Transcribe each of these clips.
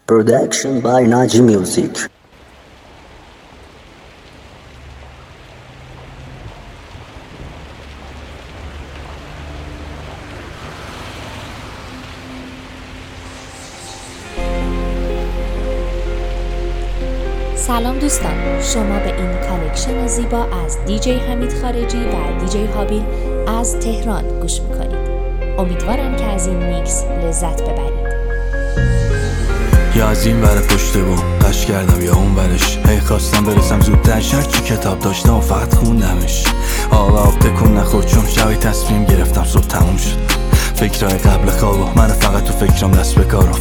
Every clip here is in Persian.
Production by Naji Music. سلام دوستان، شما به این کالکشن زیبا از دیجی حمید خارجی و دیجی هابیل از تهران گوش میکنید. امیدوارم که از این میکس لذت ببرید. یا از این ور پشت بوم قش کردم یا اون ورش، هی خواستم برسم زودتر، هرچی کتاب داشتم و فقط خوندمش. آب تکون نخورد چون شبی تصمیم گرفتم صبح تموم شد. فکرهای قبل خواب و من فقط تو فکرم دست به کار و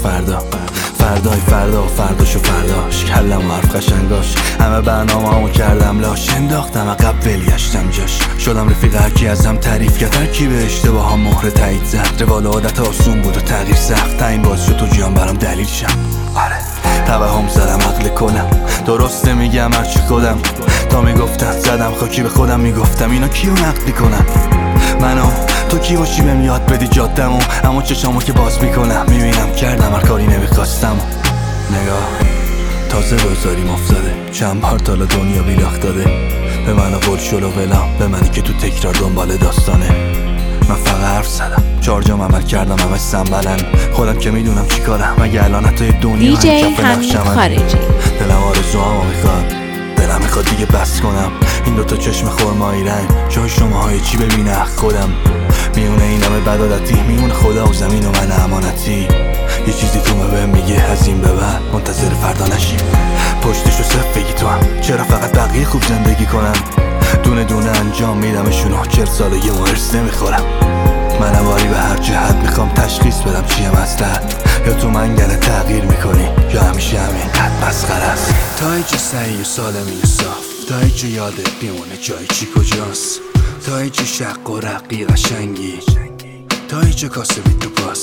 فردای فردا و فرداش و فرداش، کلم و حرف قشنگاش، همه برنامه همو کردم لاش، انداختم عقب ولگشتم جاش، شدم رفیق هرکی ازم تعریف کرد، هرکی به اشتباه هم مهر تایید زد. روال عادت آسون بود و تغییر سخت، این باعث شد تو جیان برام دلیل شم. آره توهم زدم عقل کنم، درسته میگم هرچی خودم، تا میگفتم زدم خاکی به خودم، میگفتم اینا کیو نقد میکنن، منو تو کی باشی بهم یاد بدی جادمو، اما چشامو که باز میکنم میبینم کردم هر کاری نمیخواستم. نگاه تازه روزاریم افتاده، چند بار تالا دنیا بیلاخت داده، به من قول شل و ولام، به منی که تو تکرار دنبال داستانه. من فقط حرف زدم، چارجام عمل کردم، همه سنبلن، خودم که میدونم چی کارم، مگه الان حتی دنیا دیجی حمید خارجی. دلم آرزوامو میخواد، دلم میخواد دیگه بس کنم، این دوتا چشم خرمایی رنگ جای شماهای چی ببینه خودم، میونه این همه بدادتی، میونه خدا و زمین و من امانتی. یه چیزی تو بهم میگه از این به بعد منتظر فردا نشیم، پشتشو صف بگی تو هم، چرا فقط بقیه خوب زندگی کنن، دونه دونه انجام میدمشونو، 40 سالگی مرس نمیخورم. من واری به هر جهت میخوام تشخیص بدم چیه مصلحت، یا تو منگنه تغییر میکنی یا همیشه همین قد مسخره است. تا اینجا سعی و سالمی و صاف، تا اینجا یادت بیمونه جای چی کجاست، تا اینجا شق و رقی قشنگی، تا اینجا کاسبی تو باز،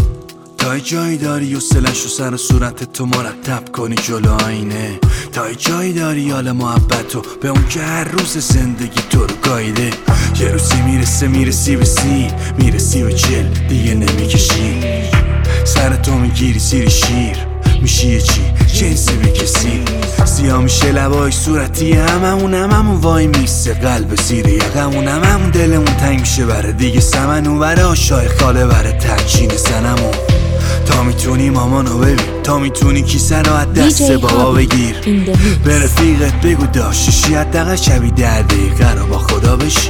تا جایی داری و سلش و سر و صورت تو مرتب کنی جلو آینه، تا جایی داری حال محبت و به اون که هر روز زندگی تو رو گایده، یه روزی میرسی به 30، میرسی به 40 دیگه نمیکشی، سر تو میگیری سیر شیر، میشی یه چی جنسی به کسی، سیاه میشه لبای صورتی هممون وای میسته قلب زیر یقمون، هممون دلمون تنگ میشه بره دیگه سمنو بره آشای خاله بره ترچین زنمون، تا میتونی مامانو ببین، تا میتونی کیسه رو از دست بابا بگیر، به رفیقت بگو داشتشی حداقل شبی 10 دقیقه رو با خدا بشی،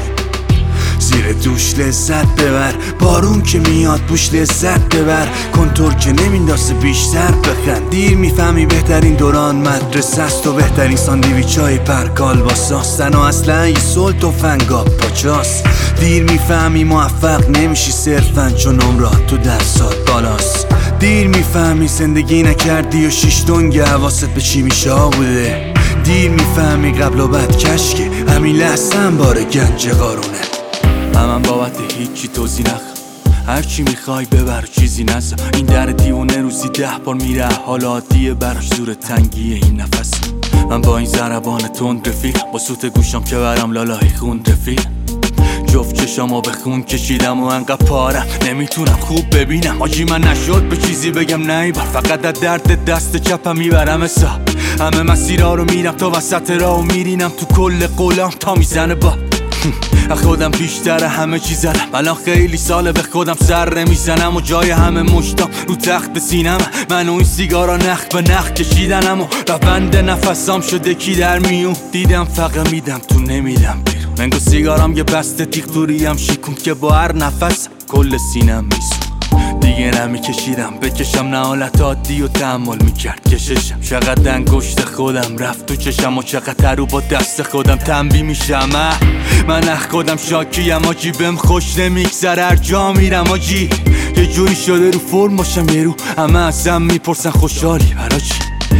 زیر دوش لذت ببر، بارون که میاد بوش لذت ببر، کنتور که نمیندازه بیشتر بخند، دیر میفهمی بهترین دوران مدرسه است و بهترین ساندویچ های پرکال با ساستن و اصلا یه سلط و فنگاب پاچاست، دیر میفهمی موفق نمیشی صرفا چون عمرات تو درسات بالاست، دیر میفهمی زندگی نکردی و 6 دنگ حواست به چی میشه بوده، دیر میفهمی قبل و بعد کشکه همین لحظه هم بار گنج قارونه. من بابت هیچی توضیح نخوام، هرچی میخوای ببر چیزی نزا، این در دیوونه روزی 10 بار میره، حالا عادیه براش زور تنگیه این نفس، من با این ضربان تند رفیق، با سوت گوشم که برام لالای خون رفیق، جفت چشامو به خون کشیدم و انقدر پارم نمیتونم خوب ببینم، آجی من نشد به چیزی بگم نه بار، فقط از درد دست چپم میبرم حساب، همه مسیرها رو میرم تا وسط راه و میرینم تو کل قولام تا میزنه با خودم بیشتر همه چیز زدم، الان خیلی ساله به خودم سر نمیزنم و جای همه مشتام رو تخت سینم، من و این سیگارا نخ به نخ کشیدنم و روند نفسام شده کی در میون، دیدم فقط میدم تو نمیدم بیرون، منگو سیگارام یه بسته تیغ توریم شیکون که با هر نفس کل سینم میسون، دیگه نمیکشیدم بکشم نه حالت عادی و تحمل میکرد کششم، چقدر انگشت خودم رفت تو چشم و چقدر رو با دست خودم تنبیه میشم، من اخ خودم شاکیم آجی، بهم خوش نمیگذره هر جا میرم آجی، یه جوری شده رو فرم باشم یه رو همه ازم میپرسن خوشحالی برا چی،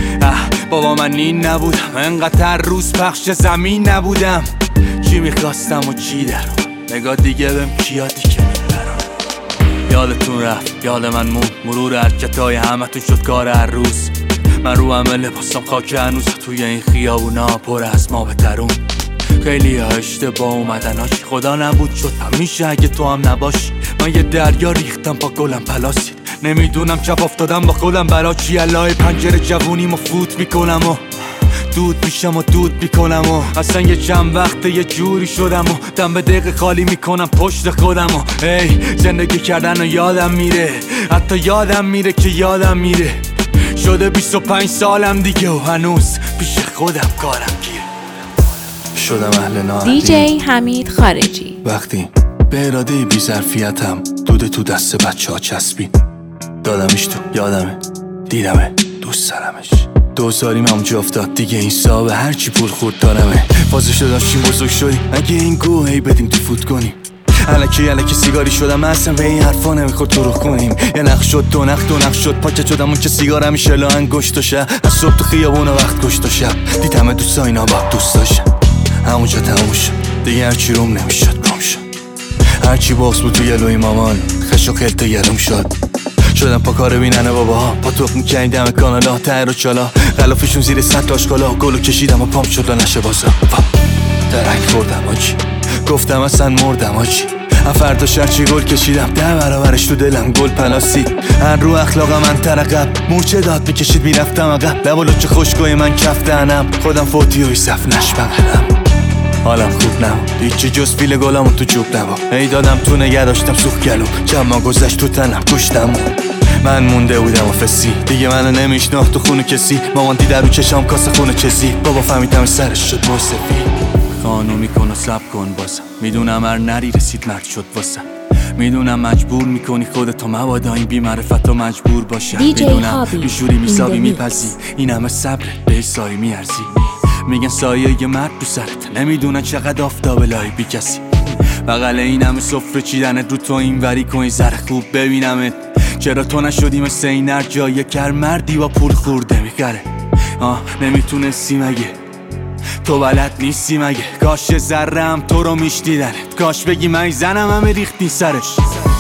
بابا من این نبودم انقدر هر روز پخش زمین نبودم، چی میخواستم و چی در نگاه دیگه بهم کیادی که یادتون رفت یاد من مرور حرکتای همتون شد کار هر روز، من رو همه لباسم خاک هنوز توی این خیابونا پر از ما بترون، خیلی ها اشتباه اومدن هاش خدا نبود شد همیشه اگه تو هم نباشی، من یه دریا ریختم با گلم پلاسید، نمیدونم چپ افتادم با خودم برا چی، علای پنجره جوونیمو فوت میکنم و دود میشم و دود میکنم و اصلا یه چند وقته یه جوری شدم و دم به دقیقه خالی میکنم پشت خودم و ای زندگی کردن و یادم میره، حتی یادم میره که یادم میره. شده 25 سالم دیگه و هنوز پیش خودم کارم گیره. شدم اهل ناراحتی دیجی حمید خارجی. وقتی به اراده بی ظرفیتم دود تو دست بچه ها چسبید، دادمش تو یادمه، دیدمه، دوست دارمش. دوزاریم همونجا افتاد دیگه این صاحب هرچی پول خورد دارمه. فازشو داشتیم بزرگ شدیم اگه این گوه هی بدیم تو فوت کنیم. الکی سیگاری شدم اصلا به این حرفا نمیخورد تو رخ کنیم. یه نخ شد دو نخ شد پاکت شدم اون که سیگار همیشه لا انگشت و شب از صبح تو خیابون وقت کشت و شب دیدم دوستا اینا با دوست داشتم. همونجا تموم شد دیگه هرچی روم نمیشد گم شد. هرچی باز بود توی لوی مامان خش و خلط گرم شد. شدم پا کار بیننه باباها پا توق میکنی دم کانالا تر و چالا غلافشون زیر سطل آشکالا گلو کشیدم و پام شد و نشه بازا درک خوردم آجی گفتم اصلا مردم آجی فردا شرچی گل کشیدم 10 برابرش تو دلم گل پلاستیک هر رو اخلاقم من ترقب مورچه داد میکشید میرفتم عقب لب و لچه خشکای من کف دهنم خودم فوتی و ایصف نشبقدم حالم خوب نبود هیچی جز پیل گلامو تو چوب نبا ای دادم تو نگه داشتم سوخ گلوم جمع گذشت تو تنم کشتم من مونده بودم و فسی دیگه منو نمیشناخت تو خونه کسی مامان دیده رو چشام کاسه خونه چزی بابا فهمیدم سرش شد موسفی خانو میکن و سب کن بازم میدونم هر نری رسید مرد شد واسم میدونم مجبور میکنی خودتو مبادا این بی‌معرفت و مجبور باشم میدونم بیشوری میسابی میپزی این همه صبر به سایه میارزی میگن سایه یه مرد تو سرت نمیدونن چقدر آفتاب لای بی کسی بغل این همه سفره چیدنت رو تو این وری کن ذره خوب ببینمت چرا تو نشدی مثل این هر جایه کر مردی با پول خورده میخره نمیتونستی مگه تو بلد نیستی مگه کاش ذرم تو رو میشنیدنت کاش بگی من زنم همه ریختی سرش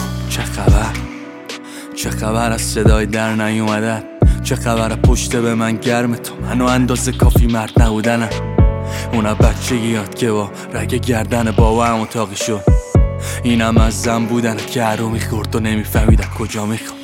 چه خبر از صدای در نیومدن چه خبر پشت به من گرم تو منو اندازه کافی مرد نبودنم اونا بچگی یاد که با رگ گردن بابا هم اتاقی شد اینم از زن بودن که هرو میخورد و نمیفهمیدن کجا میخوام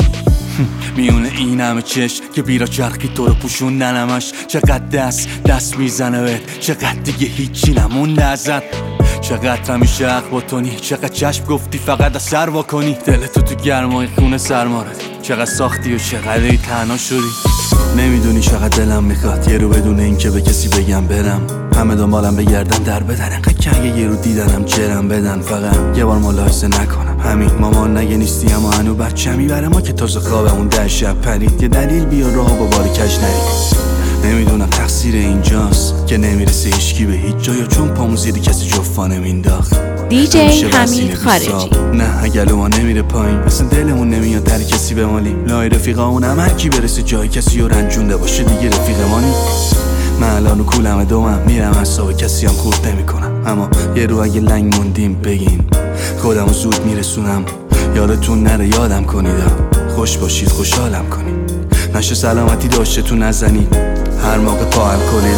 میونه این همه چشم که بیرا چرخی تو رو پوشوندنمش چقدر دست میزنه بهت چقدر دیگه هیچی نمونده ازت چقدر همیشه حق با تونی چقدر چشم گفتی فقط از سر واکنی دلتو تو گرمای خونه سرما ردی چقدر ساختی و چقدر تنها شدی نمیدونی چقدر دلم میخواد یه رو بدون این که به کسی بگم برم همه دنبالم بگردن در بدن انقدر که اگه یه رو دیدنم چرم بدن فقط یه بار ملاحظه نکنم همین مامان نگه نیستی اما هنو بچه میبره ما که تازه خوابمون 10 شب پرید یه دلیل بیا راه با باری کج نرید نمیدونم تقصیر اینجاست که نمیرسه هیچکی به هیچ جا یا چون پامو زیر کسی جفا نمینداخت دیجی حمید خارجی نه اگه ما نمیره پایین مثلا دلمون نمیاد در کسی بمالیم لای رفیقامون هم هر کی برسه جای کسی رو رنجونده باشه دیگه رفیق ما نیست من الان رو کولم دومم میرم حساب کسی هم خورد نمی کنم اما یه رو اگه لنگ موندیم بگین خودمو زود میرسونم یادتون نره یادم کنید خوش باشید خوشحالم کنید نشه سلامتی داشته تو نزنید هر موقع پاهم کنید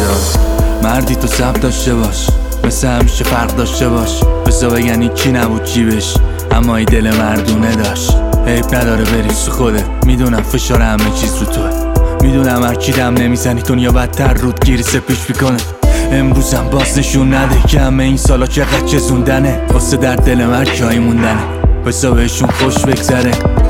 مردی تو سب داشته باش مثل همیشه فرق داشته باش بسا بگن این کی نبود چی بش اما ای دل مردونه داشت عیب نداره بریز تو خوده میدونم فشار همه چیز رو توه میدونم هر کی دم نمیزنی دنیا بدتر رود گیری سپیش میکنه امروزم باز نشون نده که همه این سالا چقدر چزوندنه واسه در دل مرد جایی موندنه بسا بهشون خوش بگذره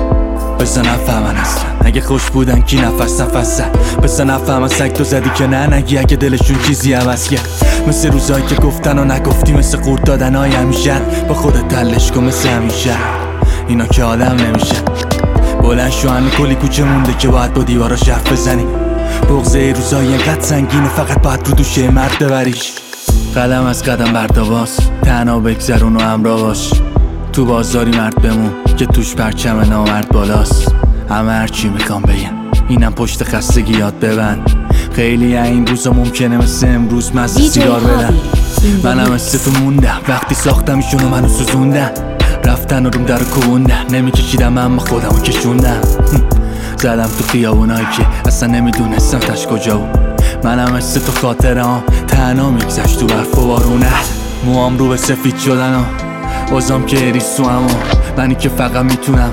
بسا نفهمن اصلا اگه خوش بودن کی نفس زد بسا نفهمن سگ تو زدی که نه نگی اگه دلشون چیزی عوض کرد مثل روزایی که گفتن و نگفتی مثل قورت دادن های همیشن با خودت تلش کن مثل همیشه اینا که آدم نمیشه بلند شو همه کلی کوچه مونده که باید با دیوارا حرف بزنی بغضه روزایی اینقدر سنگینه فقط باید رو دوشه مرد ببریش قدم از قدم برداواز تنها بگذرون و همراه باش تو بازاری مرد بمون که توش پرچم نامرد بالاست همه هرچی میخوام بگم اینم پشت خستگی یاد ببند خیلی این روزا ممکنه مثل امروز مزه سیگار بدن منم مثل تو موندم وقتی ساختم ایشونو منو سوزوندن رفتن و روم در کووندن نمیکشیدم اما خودمو کشوندم زدم تو خیابونایی که اصلا نمیدونستم تش کجا بود منم مثل تو خاطرهام تنها میگذشت تو برف و بارونه موام رو به سفید شدن بازم که ریسو منی که فقط میتونم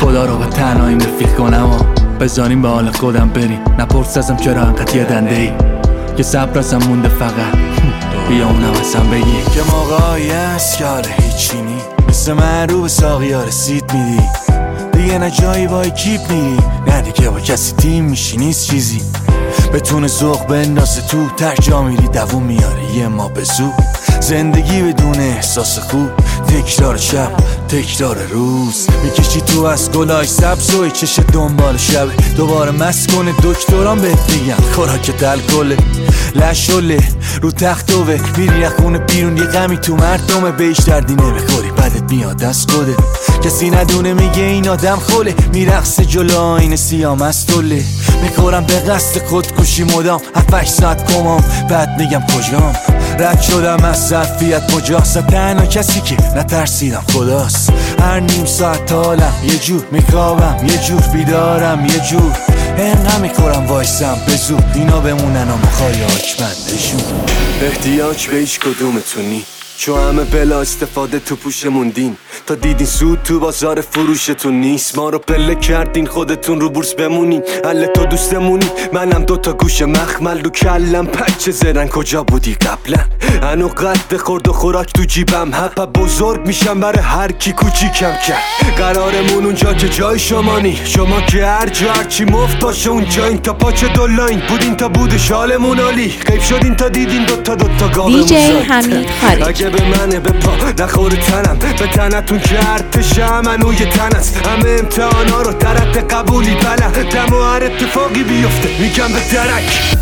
خدا رو به تنهاییم رفیق کنم و بذاریم به حال خودم بریم. نپرس ازم چرا انقدر یادنده ای، که صبر ازم مونده فقط بیا اونم ازم بگی که موقعی هست که حاله هیچی نی، مثل من رو به ساقی ها رسید میدی دیگه، نه جایی با اکیپ میری نه دیگه با کسی تیم میشی، نیست چیزی بتونه ذوق بندازه تو، ترجا میری دووم میاره یه ما به زود. زندگی بدون احساس خوب، تکرار شب تکرار روز، میکشی تو از گلای سبز و چش دنبال شب، دوباره مست کنه دکتران بهت میگن خوراکت الکله، لشله رو تختوه، میری خونه بیرون یه غمی تو مردمه، بهش دردی نمیخوری بدت میاد از خوده، کسی ندونه میگه این آدم خوله، میرقصه جلو آینه سیاه مستوله، میخورم به قصد خودکشی مدام 7-8 ساعت کمام، بعد میگم کجام رد شدم از ظرفیت کجاست، تنها کسی که نترسیدم خداست، هر نیم ساعت حالم یه جور، میخوابم یه جور، بیدارم یه جور، انقدر میخورم وایسم به زور، اینا بمونن و مخوای آچمندشون. احتیاج به هیچ کدومتونی، چون همه بلا استفاده تو پوش موندین، تا دیدین سود تو بازار فروشتون نیست، ما رو پله کردین خودتون رو بورس بمونین، حل تو دوستمونی منم 2 گوش مخمل رو کلم، پچه زرن کجا بودی قبلا، هنو قد خورد و خوراک تو جیبم، حپا بزرگ میشم برای هر کی کوچیکم کرد، قرارمون اونجا که جای شمانی، شما که هر جا هرچی مفت باشه اونجا، این تا پاچه دولاین بودین تا بود شالمون عالی، غیب شدین تا دیدین 2 گاومون دیجی حمید خارجی. به منه به پا نخور تنم، به تنتون که ارتشم منو یه تن است، همه امتحانا رو در حد قبولی بلم، دم و هر اتفاقی بیفته میگم به درک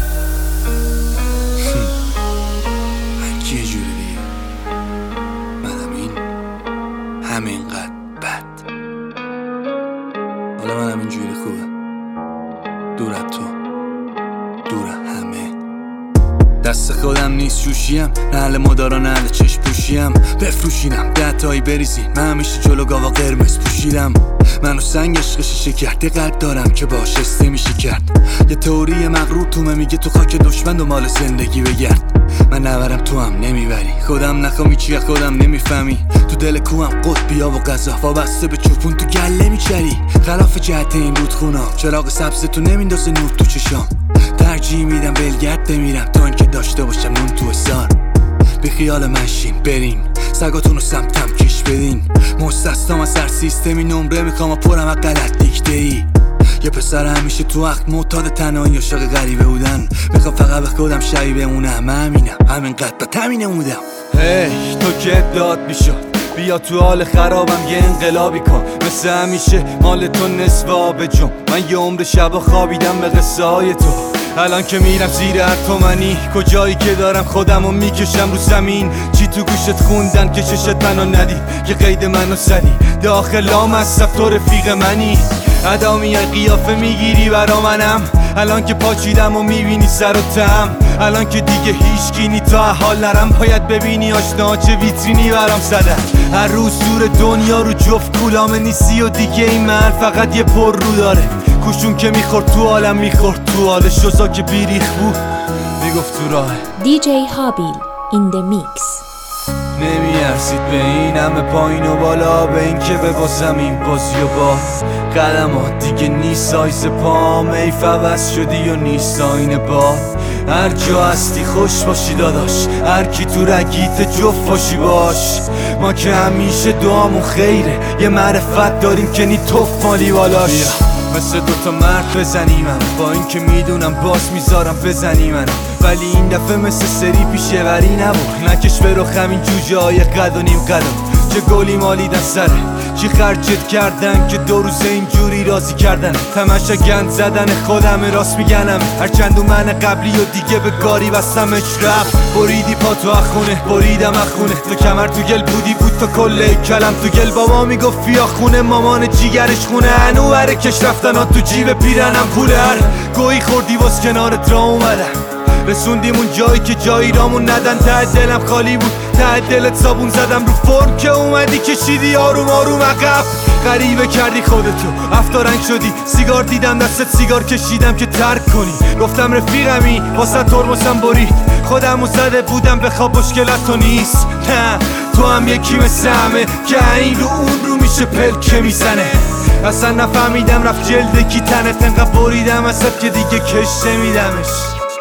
هرکی یه جوری دیگه، منم این همینقدر بد، حالا منم اینجوری خوبه، دور از تو دور همه، دست خودم نیست شوشیم، نهل مدارا نهل چشم پوشیم، بفروشینم 10 تایی بریزی، من همیشه جلو گاوا قرمز پوشیدم، منو سنگ عشق شیشه کرد، یه قلب دارم که باش استه میشه کرد، یه تئوری مغرور تومه میگه تو خاک دشمن دنبال زندگی بگرد، من نبرم تو هم نمیبری، خودم نخوامی چیه خودم نمیفهمی، تو دل کوهم قطبیا و غذا وابسته به چوپون تو گله میچری، خلاف جهت این رودخونا چراغ سبز تو نمیندازه نور تو چشام، ترجیح میدم ولگرد بمیرم تا اینکه داشته باشم نون تو حسار، بی خیال من شین برین سگاتونو سمتم کش بدین، مستثنام از هر سیستمی نمره میخوام و پرم از غلط دیکته ای، یه پسر همیشه تو وقت معتاد تنهایی عاشق غریبه بودن، میخوام فقط به خودم شبیه بمونم، همینم همینقدر با تمینه مودم. هی تو که داد میشد بیا تو حال خرابم یه انقلابی کن، مثل همیشه مال تو نصف آب جم، من یه عمر شبا خوابیدم به قصه های تو، الان که میرم زیر هر تومنی، کجایی که دارم خودمو میکشم رو زمین، چی تو گوشت خوندن که چشت منو ندید، که قید منو زدی داخلام از تو رفیق منی، ادا میای قیافه میگیری برا منم، الان که پاچیدم و میبینی سر و تم، الان که دیگه هیچ کینی تا حال نرم، باید ببینی آشنا چه ویترینی برام زدن، هر روز دور دنیا رو جفت کولامه نیستی و دیگه این محل فقط یه پر رو داره، کوشون که میخورد تو عالم میخورد تو حال، شوزا که بیریخ بود میگفت تو راه. دیجی هابیل این the mix. نمیارسید به این همه پایین و بالا، به این که ببازم این بازی و با قدمات دیگه نیست سایز پام، ایف عوض شدی و نیست آینه با، هر جا هستی خوش باشی داداش، هر کی تو رگیت جفت باشی باش، ما که همیشه دعامون خیره، یه معرفت داریم که نی توف مالی بالاش، مثل 2 مرد بزنیمم، با این که میدونم باز میذارم بزنی منم، ولی این دفعه مثل سری پیشه وری نبود، نکش به رخم این جوجه های قد و نیم قدم، چه گلی مالیدن سره، چی خرجت کردن که 2 روز اینجوری راضی کردن، تماشا گند زدن خودم راست میگنم، هرچند من قبلی و دیگه به کاری بستمش رفت، بریدی پا تو اخونه بریدم اخونه، تو کمر تو گل بودی بود تو کله کلم تو گل، بابا میگفت بیا خونه، مامان جیگرش خونه، هنو بره کش رفتن ها تو جیب پیرنم پوله، هر گویی خوردی واس کنارت را اومدم، رسوندیم اون جایی که جایی رامون ندن، ته دلم خالی بود ته دلت صابون زدم رو فرم که اومدی کشیدی آروم آروم عقب، غریبه کردی خودتو افتارنگ شدی، سیگار دیدم دستت سیگار کشیدم که ترک کنی، گفتم رفیقمی واسه ترمزم برید، خودمو زده بودم بخواب مشکلت تو نیست، نه تو هم یکی مثل همه که این رو اون رو میشه پلکه میزنه، اصلا نفهمیدم رفت جلد کی تنت انقدر بریدم اصلا که دیگه کش نمیدمش.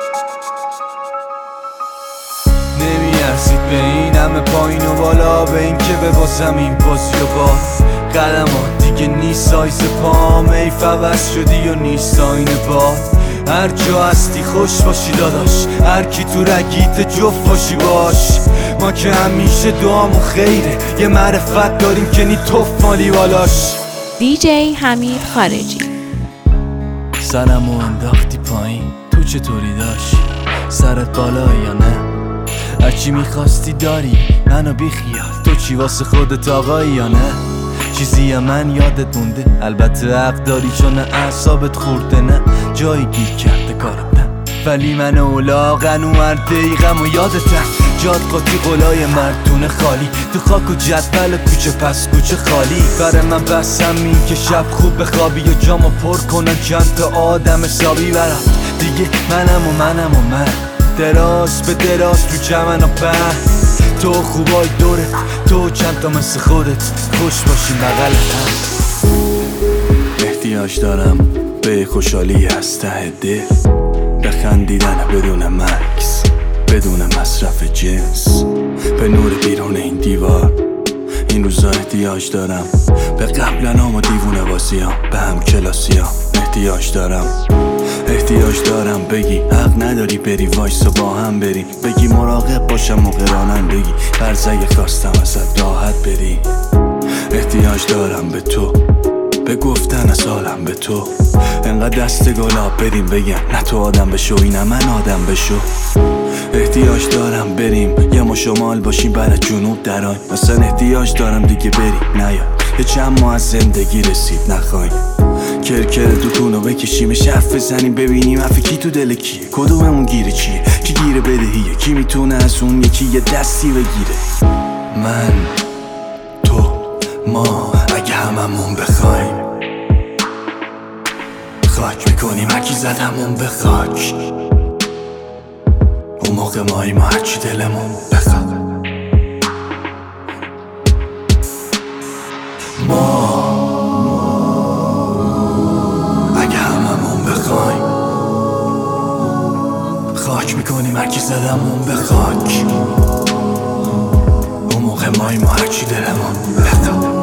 نمیارسید به این همه پایین و بالا، به این که ببازم این بازی و با قدمات دیگه نیست سایز پام. ای فوز شدی و نیست آینه باد. هر جا هستی خوش باشی داداش، هر کی تو رگیت جفت باشی باش. ما که همیشه دعامون خیره، یه معرفت داریم که نی توف مالی بالاش. دیجی حمید خارجی. سرمو انداختی پایین، تو چطوری داشت؟ سرت بالا یا نه؟ هرچی میخواستی داری، منو بیخیال. تو چی واسه خودت آقایی یا نه؟ چیزی من یادت مونده؟ البته حق داری چون اعصابت خورده، نه جایی گیر کرده کارم نه، ولی من اولاغن و هر دقیقم و یادتم. جاد قاطی قلای مردونه خالی، تو خاک و جدول کوچه پس کوچه خالی. برای من بسم این که شب خوب بخوابی و جامو پر کنن چند تا آدم حسابی برات. دیگه منم و من دراز به دراز تو چمن و بر. تو خوبای دورت، تو چند تا مثل خودت خوش باشی بغل هم. احتیاج دارم به خوشحالی از ته دل، بخندیدن بدون مکس، بدون مصرف جنس، به نور بیرون این دیوار. این روزا احتیاج دارم به قبلنام و دیوونه بازیام، به هم کلاسیام. احتیاج دارم بگی حق نداری بری وایس و با هم بریم، بگی مراقب باشم موقع رانم، بگی فرزگه خواستم ازت راحت بری. احتیاج دارم به تو، به گفتن از حالم به تو، انقدر دست گلاب بریم بگم نه تو آدم بشو اینم من آدم بشو. احتیاج دارم بریم یه ما شمال باشیم برای جنوب درایم، مثلا احتیاج دارم دیگه بریم نیا یه چند ماه از زندگی رسید نخوایم. کرکر دوتونو بکشیم شرف بزنیم ببینیم حرف کی تو دل کیه، کدوممون گیره چیه، کی گیره بدهیه، کی میتونه از اون یکی یه دستی بگیره. من تو ما اگه هممون بخوایم خاک میکنیم هرکی زدمون به خاک. اون موقع ما هرچی دلمون بخواد. ما اگه هممون بخوایم خاک میکنیم هرکی زدمون به خاک. اون موقع ما هرچی دلمون بخواد.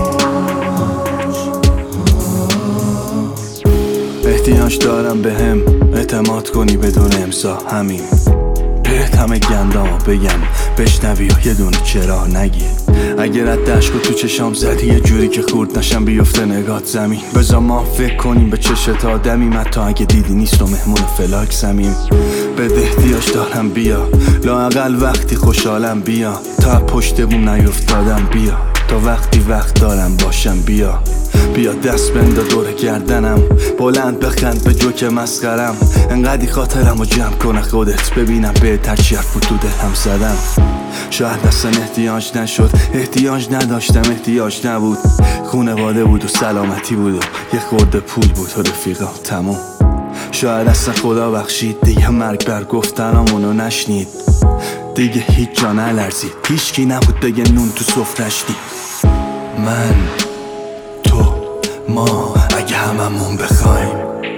احتیاج دارم به هم اعتماد کنی بدون امضا، همین بهت همه گندامو بگم بشنوی و یه دونه چرا نگی. اگر رد عشقو تو چشام زدی یه جوری که خورد نشم بیفته نگات زمین، بذار ما فکر کنیم به چشت آدمی، حتی اگه دیدی نیست و مهمون فلاک زمین. بده احتیاج دارم بیا لااقل وقتی خوشحالم بیا، تا پشت بوم نیفتادم بیا، تا وقتی وقت دارم باشم بیا. بیا دست بنده دور گردنم بلند بخند به جوک مسخرم، انقدی خاطرم رو جمع کنه خودت ببینم بهتر چی حرف تو دلم زدم. شاید اصلا احتیاج نشد، احتیاج نداشتم، احتیاج نبود، خونواده بود و سلامتی بود و یه خورده پول بود و رفیقا تموم. شاید اصلا خدا بخشید دیگه مرگ بر گفتنامونو نشنید، دیگه هیچ جا نلرزید، هیچکی نبود بگه نون تو سفرش دید. من تو ما اگه هممون بخوایم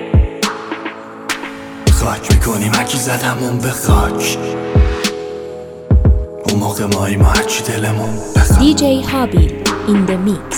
خاک میکنیم هرکی زدمون به خاک. اون موقع ما هرچی دلمون بخواد. دیجی هابیل این the mix.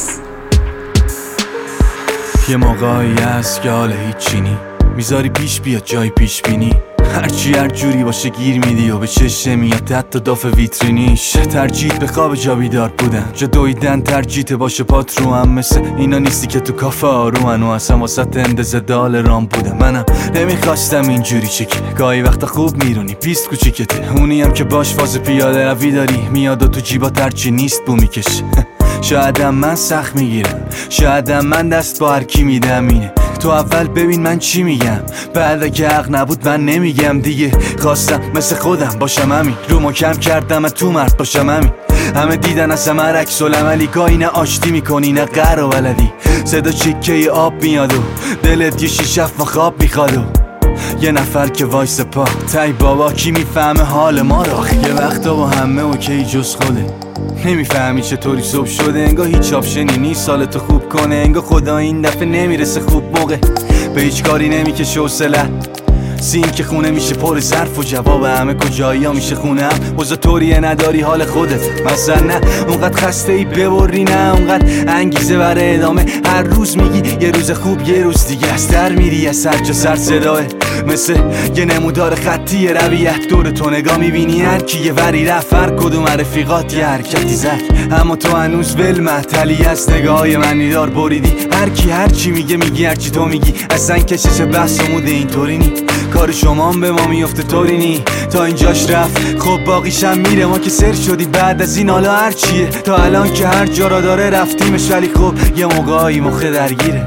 یه موقعی هست که حال هیچی نی، میذاری پیش بیاد جای پیش بینی، هرچی هر جوری باشه گیر میدی و به چشم میاد حتی داف ویترینیش. ترجیح به خواب جا بیدار بودن، جا دویدن ترجیح باشه پات رو هم، مثل اینا نیستی که تو کافه آرومن و اصلا واسه اندازه دال رام بودم. منم نمیخواستم اینجوری چکی، گاهی وقتا خوب میرونی پیست کوچیکته، اونی هم که باش فاز پیاده روی داری میاد و تو جیبا ترچی نیست بو میکشه. شایدم من سخت میگیرم، شایدم من دست با هر کی میدم اینه، تو اول ببین من چی میگم، بعد که حق نبود من نمیگم دیگه. خواستم مثل خودم باشم همین، رو محکم کردم تو مرد باشم همین. همه دیدن از همه عکس العملی، گاهی نه آشتی میکنی نه قهر و ولدی، صدا چکه اب میاد و دلت یه شیشف و خواب میخواد و یه نفر که وایس پا تای بابا کی میفهمه حال ما رو. یه وقتا با همه اوکی جز خوده، نمیفهمی چطوری صبح شده، انگار هیچ آپشنی نیست سالتو خوب کنه، انگار خدا این دفعه نمیرسه خوب موقع، به هیچ کاری نمیکشه حوصله، سیم که خونه میشه پر ظرف و جواب همه کجایی ها میشه خونم. وزا طوریه نداری حال خودت مثلا، نه اونقدر خسته ای ببری، نه اونقدر انگیزه برای ادامه، هر روز میگی یه روز خوب یه روز دیگه از در میری، از سر جا سر صداه مثل یه نمودار خطی رویت، دور تو نگاه میبینی هر کی یه وری رفت، هر کدوم رفیقات یه حرکتی زد، اما تو هنوز ول محتلی از نگاهای منی دار بریدی، هر کی هر چی میگه میگی، هر چی تو میگی اصلا کشش بحث و موده اینطوری نی، کار شما هم به ما میفته طوری نی، تا اینجاش رفت خب باقیشم میره، ما که سر شدی بعد از این حالا هر چیه، تا الان که هر جا را داره رفتیمش، ولی خب یه موقعی مخه درگیره.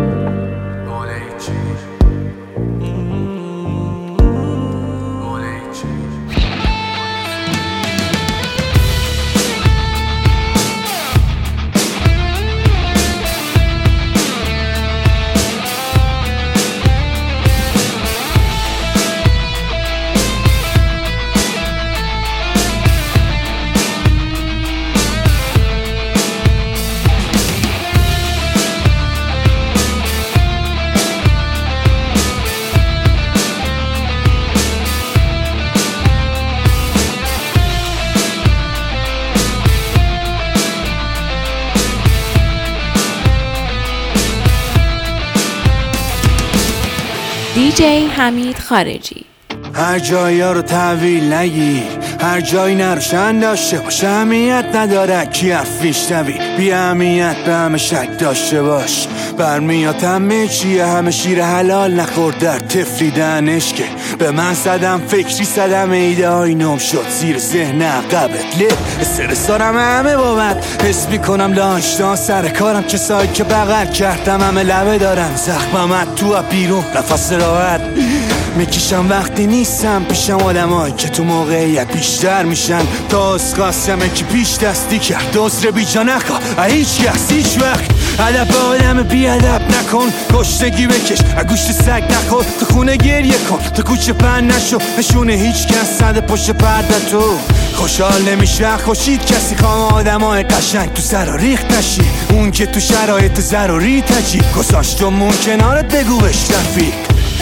دیجی حمید خارجی. هر جایی ها رو تحویل نگی، هر جایی نروشن داشته باشه، اهمیت نداره کی حرفیش نوی، بی اهمیت به همه شک داشته باش، برمیاد همه چیه، همه شیر حلال نخورد در تفریدنش، که به من صدم فکری صدم ایده های نم شد زیر ذهن عقبت، لی استرس دارم همه بابت، حس میکنم لانشتان سر کارم، کسایی که بغل کردم همه لبه دارن، زخممت تو بیرون نفس راحت میکشم وقتی نیستم پیشم، آدمایی که تو موقعیت بیشتر میشن، تا از خواستمه که پیش دستی کرد، دوست رو بیجا نخوا هیچ کس هیچ وقت، ادب آدم بی ادب نکن، گشتگی بکش گوشت سگ نخور، تو خونه گریه کن، تو کوچه پن نشو، نشونه هیچ کس صد پشت پرده، تو خوشحال نمیشه خوشید کسی، خوام آدمای قشنگ تو سر و ریخت نشی، اون که تو شرایط ضروری تجیب گذاشتمون کنارت بگو بش رفیق،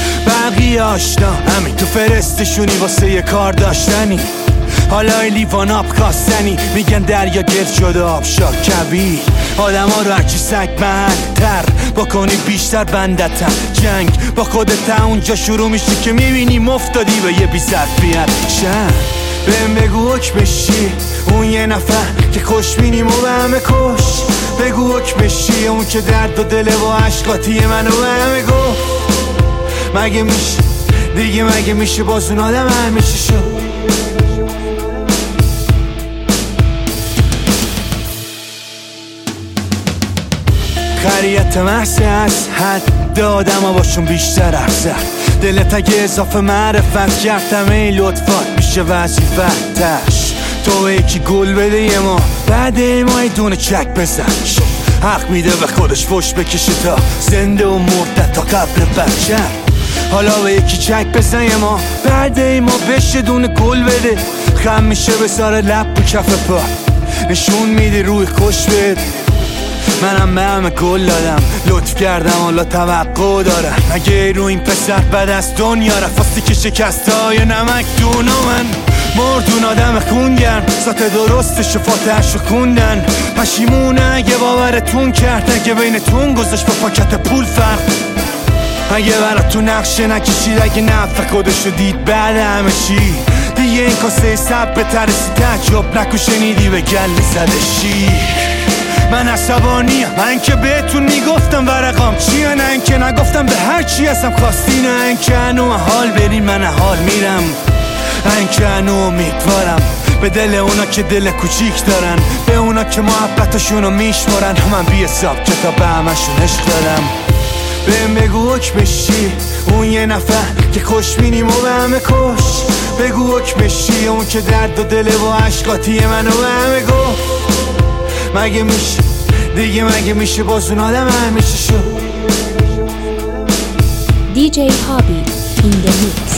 بقیه آشنا همین تو فرستشونی واسه یه کار داشتنی، حالا لیوان آب خواستنی، میگن دریا گرد شده آب شا کبیر، آدم ها رو هرچی سگ محلتر بکنی بیشتر بندتن، جنگ با خودت اونجا شروع میشه که میبینی مفتادی به یه بی ظرفیت شن، بهم بگو حکم بشی اون یه نفر که خوش بینیم و به همه کش، بگو حکم بشی اون که درد و دل و عشقاتی منو به همه گفت، مگه میشه دیگه، مگه میشه باز اون آدم همیشه شد، خریت محصه از حد دادم و باشون بیشتر ارزد، دلت اگه اضافه معرفت کردم این لطفات میشه وظیفتش، تو یکی گل بده یه ما بعد ما دونه چک بزن، حق میده به خودش فش بکشه تا زنده و مرده تا قبل بچه، حالا به یکی چک بزن یه ما بعد ما بشه دونه گل بده، خم میشه به سار لب و کف پا، نشون میده روی خوش بده، منم به همه گل دادم لطف کردم حالا توقع دارم، اگه رو این پسر بد از دنیا رفاستی که شکسته های نمک دونا، من مردون آدم خونگرم ذات درست شفاتش رو خوندن، پشیمونه اگه باورتون کرد، اگه بینتون گذاشت با پاکت پول فرق، اگه براتون نقشه نکشید، اگه نفع خودشو دید بعد همه چی، دیگه این کاسه سب به ترسی تعجب نکو شنیدی به گله زده شیر، من عصبانیم، من که بهتون میگفتم ورقام چیه، نه این که نگفتم به هر چی هستم خواستی، نه این که هنو حال برین من حال میرم، این که هنو امیدوارم به دل اونا که دل کوچیک دارن، به اونا که محبتشونو میشمارن، من بی حساب کتاب به همشون عشق دارم، بهم بگو حکم بشی اون یه نفر که خوش بینیم و به همه کش، بگو حکم بشی اون که درد و دل و عشقاتی منو به همه گفت، مگه میشه دیگه، مگه میشه باز اون آدم همیشه شد. دیجی هابیل این د میکس.